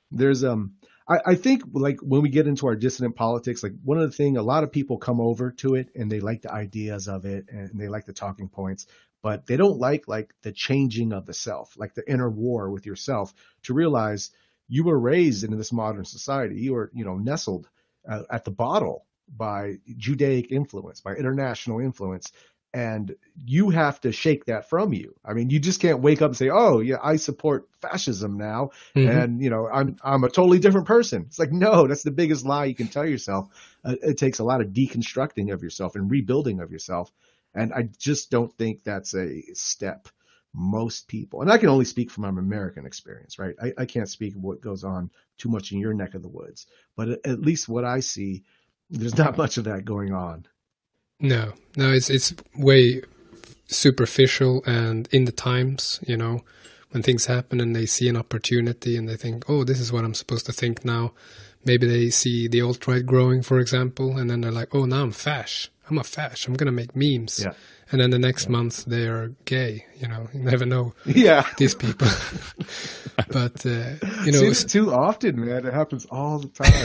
There's I think like when we get into our dissident politics, like one of the thing, a lot of people come over to it and they like the ideas of it and they like the talking points, but they don't like the changing of the self, like the inner war with yourself to realize you were raised into this modern society. You were, nestled at the bottle by Judaic influence, by international influence, and you have to shake that from you. I mean, you just can't wake up and say, "Oh, yeah, I support fascism now," Hmm. and I'm a totally different person. It's like, no, that's the biggest lie you can tell yourself. It takes a lot of deconstructing of yourself and rebuilding of yourself, and I just don't think that's a step most people. And I can only speak from my American experience, right? I can't speak of what goes on too much in your neck of the woods, but at least what I see, there's not much of that going on. No, no, it's way superficial, and in the times, when things happen and they see an opportunity and they think, oh, this is what I'm supposed to think now. Maybe they see the alt-right growing, for example, and then they're like, oh, now I'm fash. I'm a fash. I'm going to make memes. Yeah. And then the next Yeah. month they are gay. You never know Yeah. these people. But, See that too often, man. It happens all the time.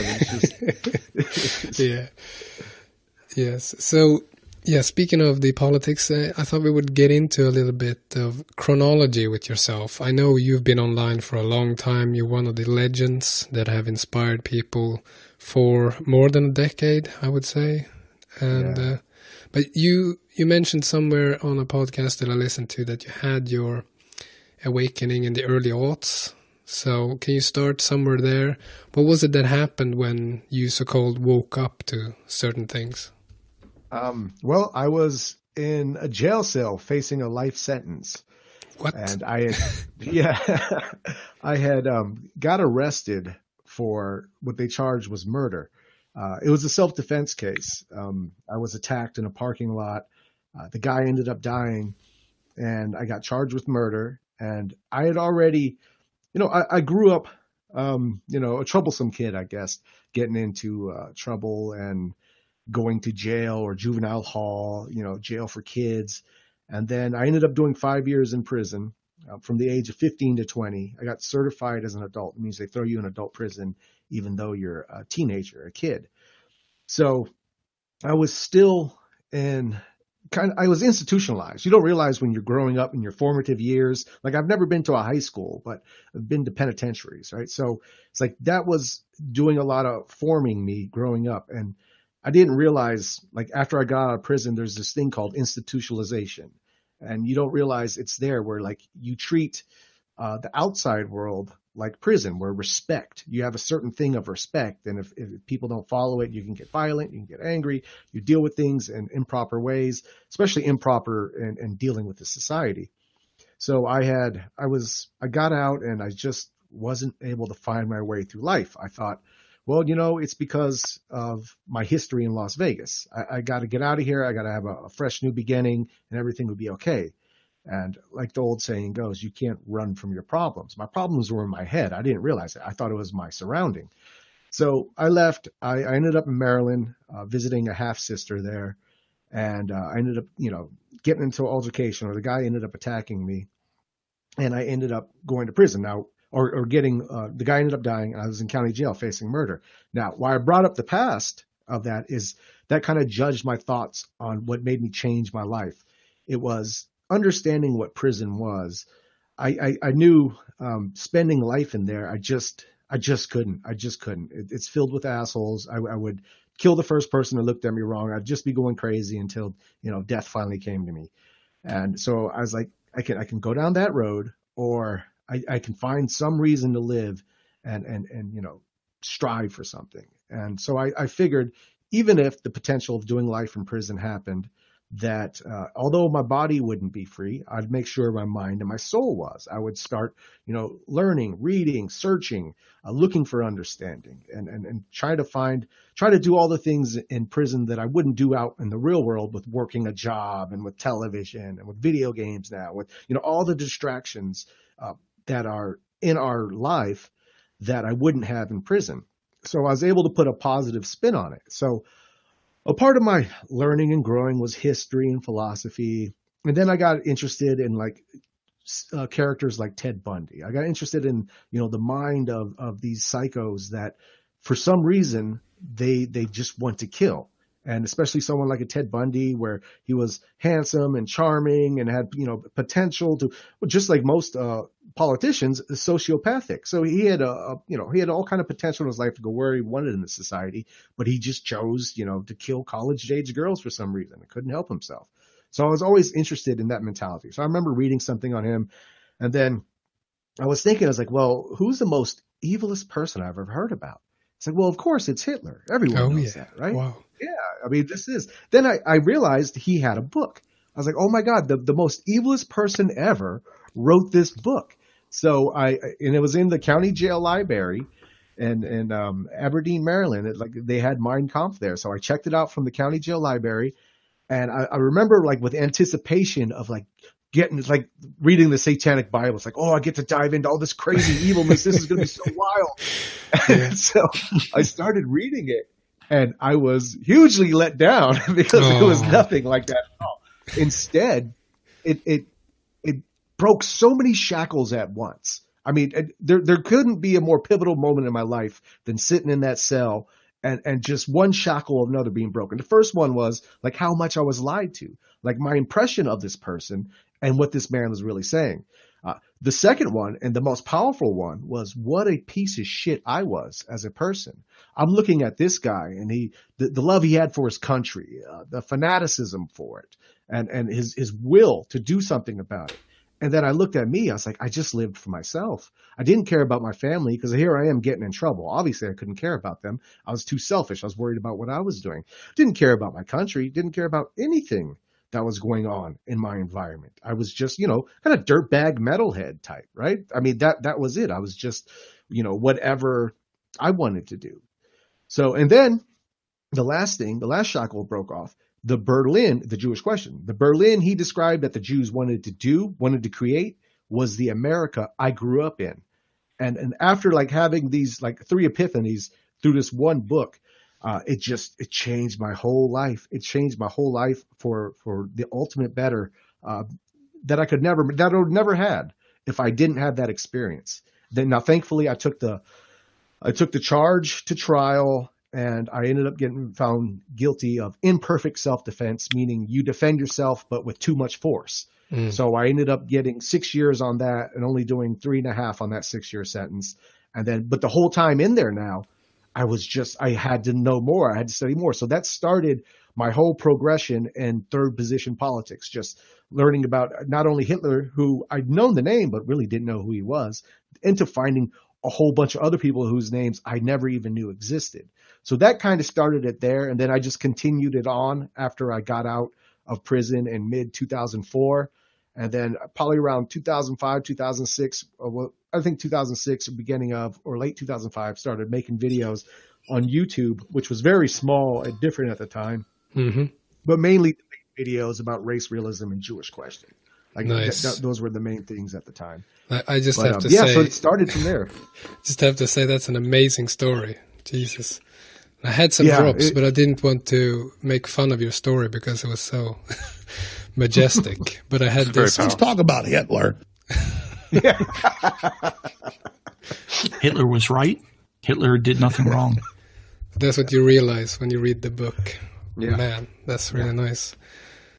It's just, yeah. Yes. So, yeah, speaking of the politics, I thought we would get into a little bit of chronology with yourself. I know you've been online for a long time. You're one of the legends that have inspired people for more than a decade, I would say. And yeah. but you mentioned somewhere on a podcast that I listened to that you had your awakening in the early aughts. So can you start somewhere there? What was it that happened when you so-called woke up to certain things? Well, I was in a jail cell facing a life sentence, What? and I had, yeah, I had got arrested for what they charged was murder. It was a self-defense case. I was attacked in a parking lot. The guy ended up dying, and I got charged with murder. And I had already, I grew up, a troublesome kid, I guess, getting into trouble and going to jail or juvenile hall, jail for kids. And then I ended up doing 5 years in prison from the age of 15 to 20. I got certified as an adult. It means they throw you in adult prison even though you're a teenager, a kid. So I was still in I was institutionalized. You don't realize when you're growing up in your formative years. Like I've never been to a high school, but I've been to penitentiaries, right? So it's like that was doing a lot of forming me growing up. And I didn't realize, like after I got out of prison, there's this thing called institutionalization. And you don't realize it's there where like you treat the outside world like prison, where respect, you have a certain thing of respect. And if people don't follow it, you can get violent, you can get angry, you deal with things in improper ways, especially improper and dealing with the society. So I got out and I just wasn't able to find my way through life. I thought, well, it's because of my history in Las Vegas. I got to get out of here. I got to have a fresh new beginning and everything would be okay. And like the old saying goes, you can't run from your problems. My problems were in my head. I didn't realize it. I thought it was my surrounding. So I left. I ended up in Maryland, visiting a half sister there. And I ended up, getting into altercation, or the guy ended up attacking me. And I ended up going to prison now, or getting, the guy ended up dying. And I was in county jail facing murder. Now, why I brought up the past of that is that kind of judged my thoughts on what made me change my life. It was understanding what prison was. I knew spending life in there. I just couldn't. It's filled with assholes. I would kill the first person that looked at me wrong. I'd just be going crazy until death finally came to me. And so I was like, I can go down that road, or I can find some reason to live and strive for something. And so I figured, even if the potential of doing life in prison happened, that although my body wouldn't be free, I'd make sure my mind and my soul was. I would start, learning, reading, searching, looking for understanding, and try to do all the things in prison that I wouldn't do out in the real world with working a job and with television and with video games now, with all the distractions that are in our life that I wouldn't have in prison. So I was able to put a positive spin on it. So a part of my learning and growing was history and philosophy. And then I got interested in like characters like Ted Bundy. I got interested in, the mind of these psychos that for some reason they just want to kill. And especially someone like a Ted Bundy, where he was handsome and charming and had, potential to, just like most politicians, sociopathic. So he had he had all kind of potential in his life to go where he wanted in the society, but he just chose, to kill college-age girls for some reason. He couldn't help himself. So I was always interested in that mentality. So I remember reading something on him, and then I was thinking, I was like, well, who's the most evilest person I've ever heard about? It's like, well, of course it's Hitler. Everyone knows that, right? Wow. Yeah. I mean, then I realized he had a book. I was like, oh my God, the most evilest person ever wrote this book. So and it was in the county jail library in Aberdeen, Maryland. They had Mein Kampf there. So I checked it out from the county jail library. And I remember with anticipation of getting reading the Satanic Bible. It's like, oh, I get to dive into all this crazy evilness. This is going to be so wild. And so I started reading it, and I was hugely let down because it was nothing like that at all. Instead, it broke so many shackles at once. I mean, there couldn't be a more pivotal moment in my life than sitting in that cell and just one shackle of another being broken. The first one was how much I was lied to, my impression of this person and what this man was really saying. The second one, and the most powerful one, was what a piece of shit I was as a person. I'm looking at this guy and the love he had for his country, the fanaticism for it, and his will to do something about it. And then I looked at me, I was like, I just lived for myself. I didn't care about my family because here I am getting in trouble. Obviously, I couldn't care about them. I was too selfish. I was worried about what I was doing. Didn't care about my country. Didn't care about anything that was going on in my environment. I was just, kind of dirtbag metalhead type, right? I mean, that was it. I was just, whatever I wanted to do. So, and then the last shackle broke off. The Jewish question. The Berlin he described that the Jews wanted to create was the America I grew up in. And after having these three epiphanies through this one book, it changed my whole life. It changed my whole life for the ultimate better, that I would never had if I didn't have that experience. Then now, thankfully, I took the charge to trial, and I ended up getting found guilty of imperfect self-defense, meaning you defend yourself, but with too much force. So I ended up getting 6 years on that and only doing 3.5 on that 6-year sentence. But the whole time in there now, I had to know more. I had to study more. So that started my whole progression in third position politics, just learning about not only Hitler, who I'd known the name, but really didn't know who he was, into finding a whole bunch of other people whose names I never even knew existed. So that kind of started it there. And then I just continued it on after I got out of prison in mid 2004. And then probably around 2005, 2006, I think 2006, beginning of, or late 2005, started making videos on YouTube, which was very small and different at the time, but mainly videos about race realism and Jewish question. Nice. Those were the main things at the time. I just have to say, so it started from there. Just have to say that's an amazing story. Jesus. I had some drops, but I didn't want to make fun of your story because it was so majestic. But I had this. Let's talk about Hitler. Hitler was right. Hitler did nothing wrong. That's what you realize when you read the book. Yeah. Man, that's really nice.